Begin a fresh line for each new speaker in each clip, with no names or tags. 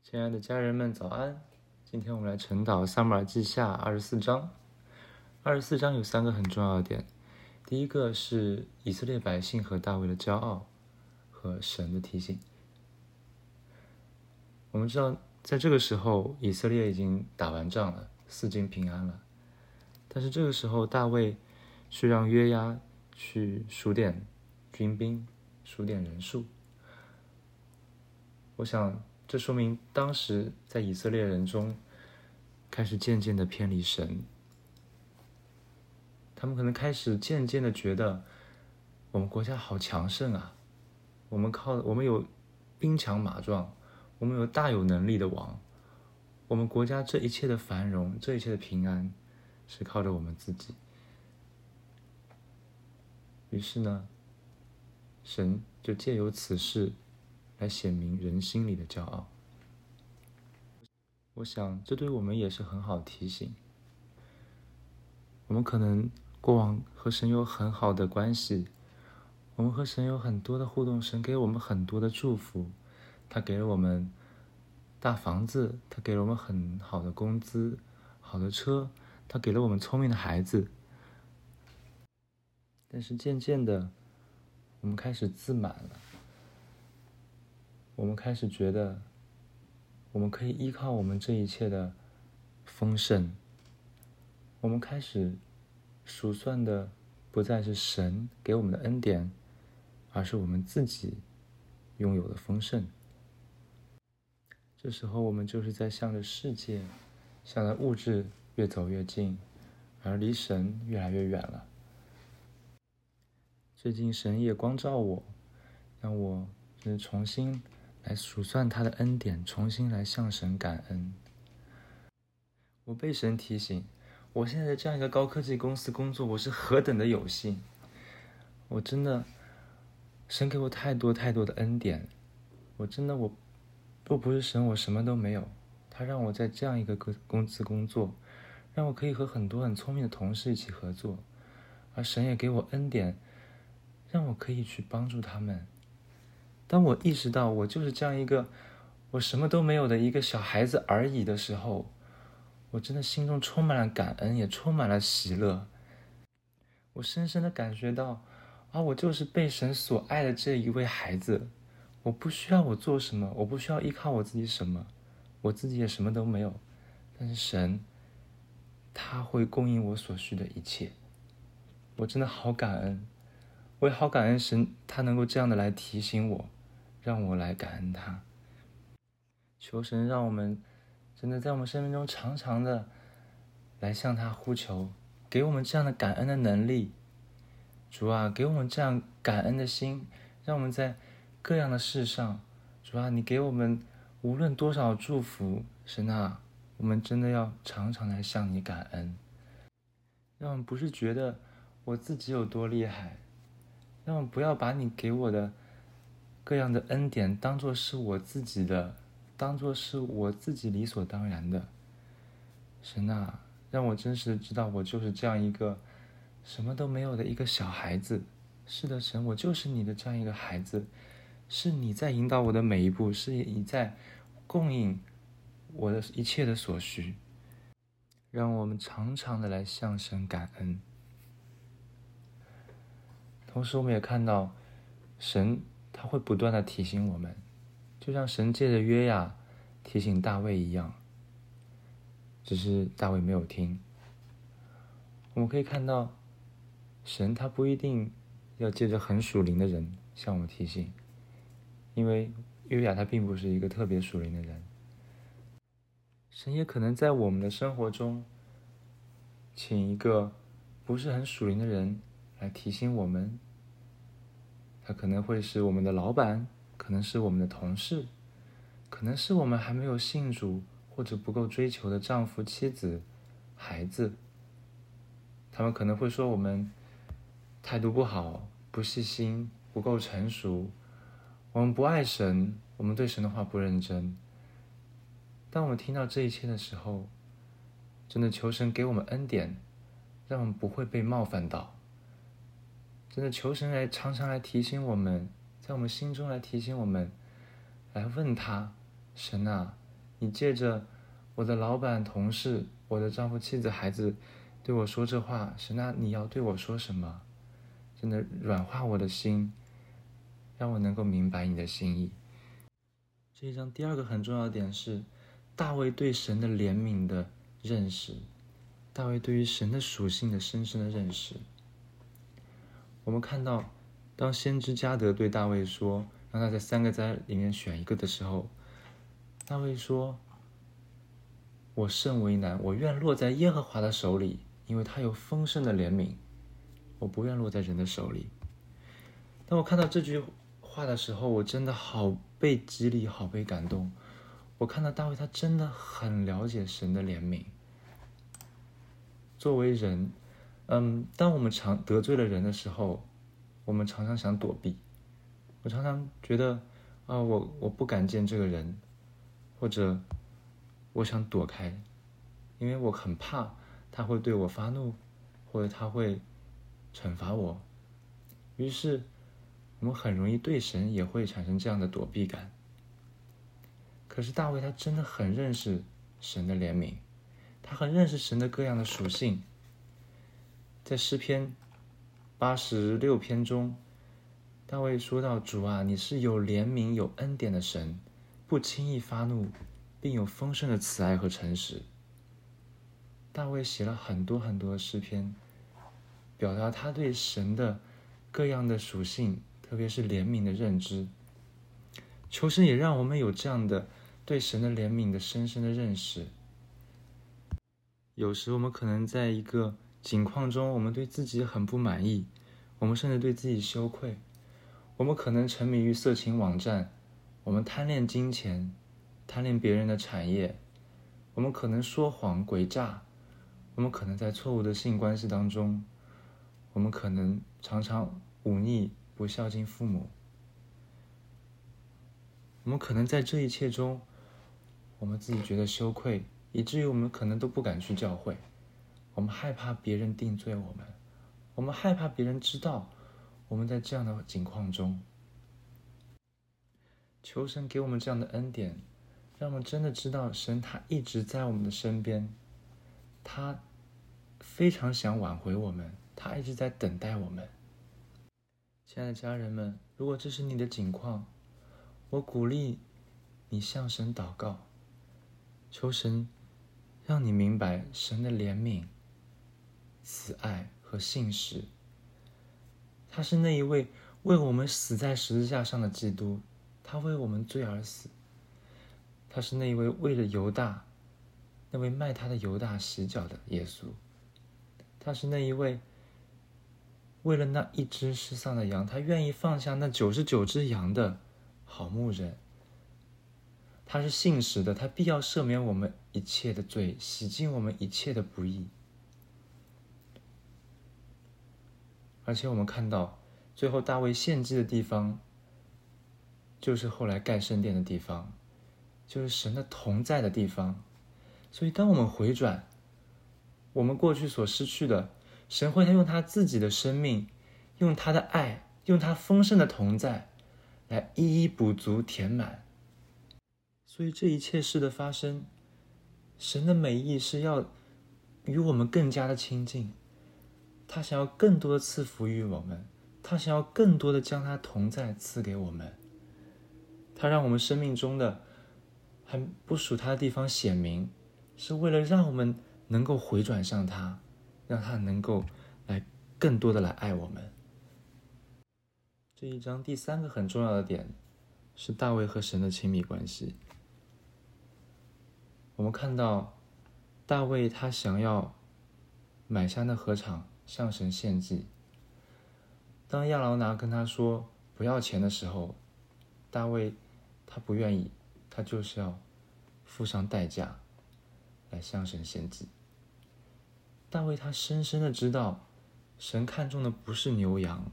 亲爱的家人们，早安！今天我们来晨祷撒母耳记下24章。24章有3个很重要的点。第一个是以色列百姓和大卫的骄傲和神的提醒。我们知道，在这个时候，以色列已经打完仗了，四境平安了。但是这个时候，大卫去让约押去数点军兵，数点人数。我想这说明当时在以色列人中开始渐渐的偏离神，他们可能开始渐渐的觉得我们国家好强盛啊，我们有兵强马壮，我们有大有能力的王，我们国家这一切的繁荣，这一切的平安是靠着我们自己。于是呢，神就借由此事来显明人心里的骄傲。我想这对我们也是很好的提醒。我们可能过往和神有很好的关系，我们和神有很多的互动，神给我们很多的祝福，他给了我们大房子，他给了我们很好的工资，好的车，他给了我们聪明的孩子。但是渐渐的，我们开始自满了，我们开始觉得我们可以依靠我们这一切的丰盛，我们开始数算的不再是神给我们的恩典，而是我们自己拥有的丰盛。这时候我们就是在向着世界，向着物质越走越近，而离神越来越远了。最近神也光照我，让我重新来数算他的恩典，重新来向神感恩。我被神提醒，我现在在这样一个高科技公司工作，我是何等的有幸。我真的，神给我太多太多的恩典。我若不是神，我什么都没有。他让我在这样一个公司工作，让我可以和很多很聪明的同事一起合作，而神也给我恩典，让我可以去帮助他们。当我意识到我就是这样一个我什么都没有的一个小孩子而已的时候，我真的心中充满了感恩，也充满了喜乐。我深深的感觉到我就是被神所爱的这一位孩子。我不需要我做什么，我不需要依靠我自己什么，我自己也什么都没有，但是神他会供应我所需的一切。我真的好感恩，我也好感恩神，他能够这样的来提醒我，让我来感恩他。求神让我们真的在我们生命中常常的来向他呼求，给我们这样的感恩的能力。主啊，给我们这样感恩的心，让我们在各样的事上，主啊，你给我们无论多少祝福，神啊，我们真的要常常来向你感恩。让我们不是觉得我自己有多厉害，让我们不要把你给我的各样的恩典当作是我自己的，当作是我自己理所当然的。神啊，让我真实知道我就是这样一个什么都没有的一个小孩子。是的，神，我就是你的这样一个孩子，是你在引导我的每一步，是你在供应我的一切的所需。让我们常常的来向神感恩。同时我们也看到神他会不断的提醒我们，就像神借着约押提醒大卫一样，只是大卫没有听。我们可以看到神他不一定要借着很属灵的人向我们提醒，因为约押他并不是一个特别属灵的人。神也可能在我们的生活中请一个不是很属灵的人来提醒我们。他可能会是我们的老板，可能是我们的同事，可能是我们还没有信主或者不够追求的丈夫、妻子、孩子。他们可能会说我们态度不好，不细心，不够成熟，我们不爱神，我们对神的话不认真。当我们听到这一切的时候，真的求神给我们恩典，让我们不会被冒犯到。真的求神来常常来提醒我们，在我们心中来提醒我们，来问他，神啊， 你借着我的老板、同事、我的丈夫、妻子、孩子对我说这话，神啊，你要对我说什么？真的软化我的心，让我能够明白你的心意。这一章第二个很重要的点是大卫对神的怜悯的认识，大卫对于神的属性的深深的认识。我们看到当先知加得对大卫说让他在3个灾里面选一个的时候，大卫说，我甚为难，我愿落在耶和华的手里，因为他有丰盛的怜悯，我不愿落在人的手里。当我看到这句话的时候，我真的好被激励，好被感动。我看到大卫他真的很了解神的怜悯。作为人，当我们常得罪了人的时候，我们常常想躲避。我常常觉得我不敢见这个人，或者我想躲开，因为我很怕他会对我发怒，或者他会惩罚我。于是我们很容易对神也会产生这样的躲避感。可是大卫他真的很认识神的怜悯，他很认识神的各样的属性。在诗篇86篇中，大卫说到，主啊，你是有怜悯有恩典的神，不轻易发怒，并有丰盛的慈爱和诚实。大卫写了很多很多的诗篇，表达他对神的各样的属性，特别是怜悯的认知。求神也让我们有这样的对神的怜悯的深深的认识。有时我们可能在一个境况中，我们对自己很不满意，我们甚至对自己羞愧，我们可能沉迷于色情网站，我们贪恋金钱，贪恋别人的产业，我们可能说谎诡诈，我们可能在错误的性关系当中，我们可能常常忤逆不孝敬父母，我们可能在这一切中，我们自己觉得羞愧，以至于我们可能都不敢去教会。我们害怕别人定罪我们，我们害怕别人知道我们在这样的境况中。求神给我们这样的恩典，让我们真的知道神他一直在我们的身边，他非常想挽回我们，他一直在等待我们。亲爱的家人们，如果这是你的境况，我鼓励你向神祷告，求神让你明白神的怜悯、慈爱和信实。他是那一位为我们死在十字架上的基督，他为我们罪而死。他是那一位为了犹大，那位卖他的犹大洗脚的耶稣。他是那一位为了那一只失丧的羊，他愿意放下那99只羊的好牧人。他是信实的，他必要赦免我们一切的罪，洗净我们一切的不义。而且我们看到最后大卫献祭的地方，就是后来盖圣殿的地方，就是神的同在的地方。所以当我们回转，我们过去所失去的，神会用他自己的生命，用他的爱，用他丰盛的同在来一一补足填满。所以这一切事的发生，神的美意是要与我们更加的亲近，他想要更多的赐福于我们，他想要更多的将他同在赐给我们。他让我们生命中的还不属他的地方显明，是为了让我们能够回转向他，让他能够来更多的来爱我们。这一章第3个很重要的点是大卫和神的亲密关系。我们看到大卫他想要买下那禾场向神献祭，当亚劳拿跟他说不要钱的时候，大卫他不愿意，他就是要付上代价来向神献祭。大卫他深深的知道，神看重的不是牛羊，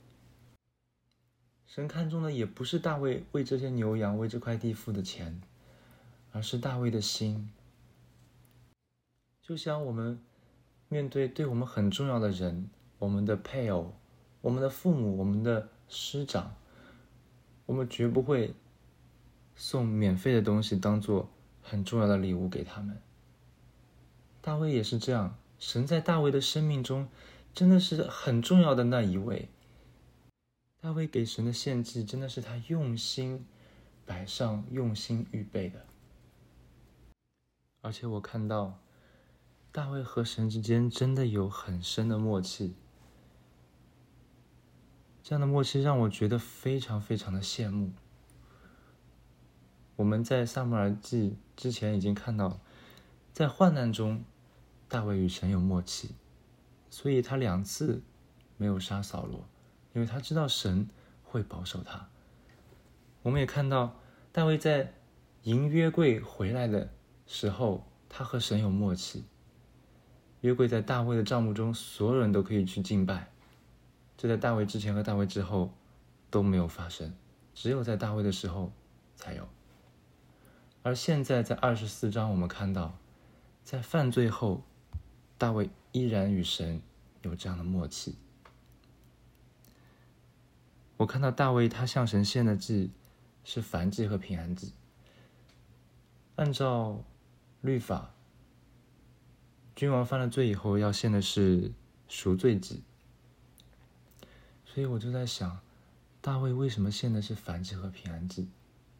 神看重的也不是大卫为这些牛羊为这块地付的钱，而是大卫的心。就像我们面对我们很重要的人，我们的配偶，我们的父母，我们的师长，我们绝不会送免费的东西当做很重要的礼物给他们。大卫也是这样，神在大卫的生命中真的是很重要的那一位。大卫给神的献祭真的是他用心摆上、用心预备的。而且我看到大卫和神之间真的有很深的默契，这样的默契让我觉得非常非常的羡慕。我们在撒母耳记之前已经看到，在患难中大卫与神有默契，所以他2次没有杀扫罗，因为他知道神会保守他。我们也看到大卫在迎约柜回来的时候，他和神有默契。约柜在大卫的帐幕中，所有人都可以去敬拜，这在大卫之前和大卫之后都没有发生，只有在大卫的时候才有。而现在在24章我们看到，在犯罪后大卫依然与神有这样的默契。我看到大卫他向神献的祭是燔祭和平安祭。按照律法，君王犯了罪以后要献的是赎罪祭，所以我就在想，大卫为什么献的是燔祭和平安祭？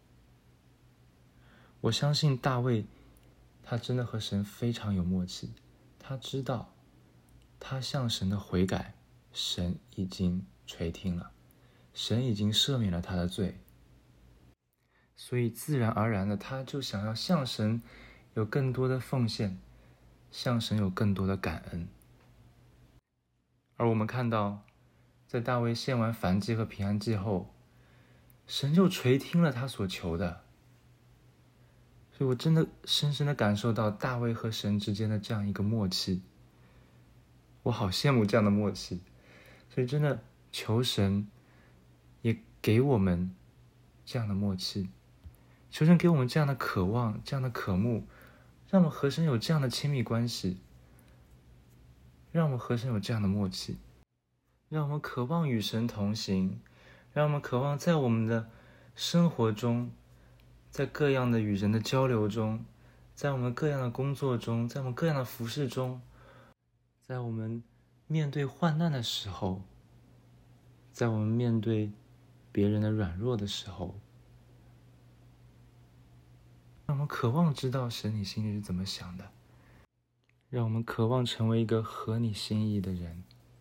我相信大卫他真的和神非常有默契，他知道他向神的悔改，神已经垂听了，神已经赦免了他的罪，所以自然而然的他就想要向神有更多的奉献，向神有更多的感恩。而我们看到，在大卫献完燔祭和平安祭后，神就垂听了他所求的。所以我真的深深的感受到大卫和神之间的这样一个默契，我好羡慕这样的默契。所以真的求神也给我们这样的默契，求神给我们这样的渴望，这样的渴慕，让我们和神有这样的亲密关系，让我们和神有这样的默契，让我们渴望与神同行，让我们渴望在我们的生活中，在各样的与人的交流中，在我们各样的工作中，在我们各样的服事中，在我们面对患难的时候，在我们面对别人的软弱的时候，让我们渴望知道神你心里是怎么想的，让我们渴望成为一个合你心意的人。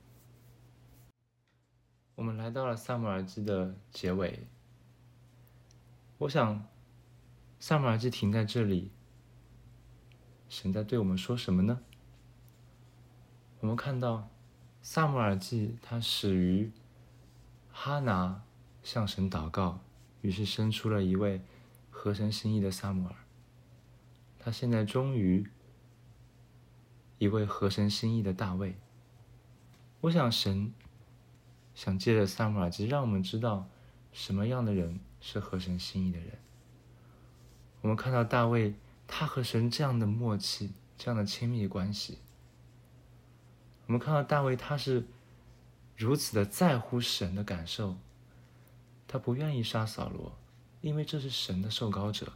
我们来到了撒母耳记的结尾，我想撒母耳记停在这里，神在对我们说什么呢？我们看到撒母耳记它始于哈拿向神祷告，于是生出了一位合神心意的撒母耳。他现在终于一位合神心意的大卫。我想神想借着撒母耳记让我们知道什么样的人是合神心意的人。我们看到大卫他和神这样的默契，这样的亲密关系。我们看到大卫他是如此的在乎神的感受，他不愿意杀扫罗，因为这是神的受膏者。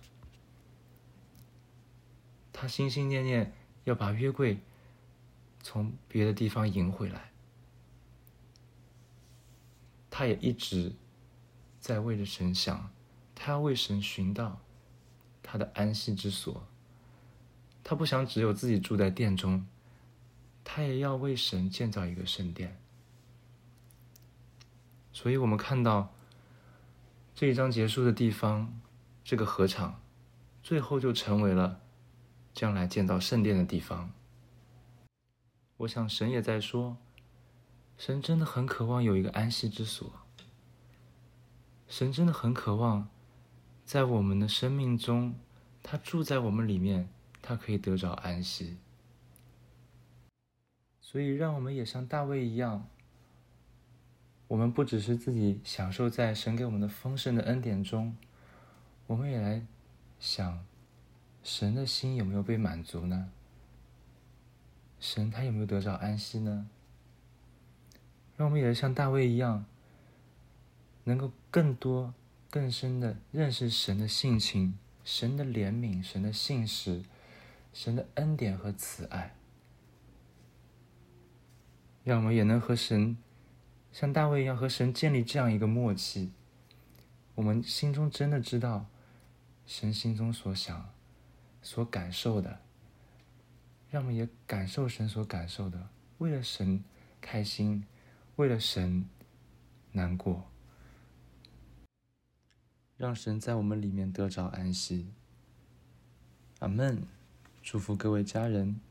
他心心念念要把约柜从别的地方迎回来，他也一直在为着神想，他要为神寻到他的安息之所。他不想只有自己住在殿中，他也要为神建造一个圣殿。所以我们看到这一章结束的地方，这个禾场最后就成为了将来建造圣殿的地方。我想神也在说，神真的很渴望有一个安息之所，神真的很渴望在我们的生命中，他住在我们里面，他可以得着安息。所以让我们也像大卫一样，我们不只是自己享受在神给我们的丰盛的恩典中，我们也来想神的心有没有被满足呢？神他有没有得着安息呢？让我们也像大卫一样，能够更多更深的认识神的性情， 神的怜悯、神的信实、神的恩典和慈爱，让我们也能和神像大卫一样和神建立这样一个默契。我们心中真的知道神心中所想、所感受的，让我们也感受神所感受的，为了神开心，为了神难过，让神在我们里面得着安息。阿们。祝福各位家人。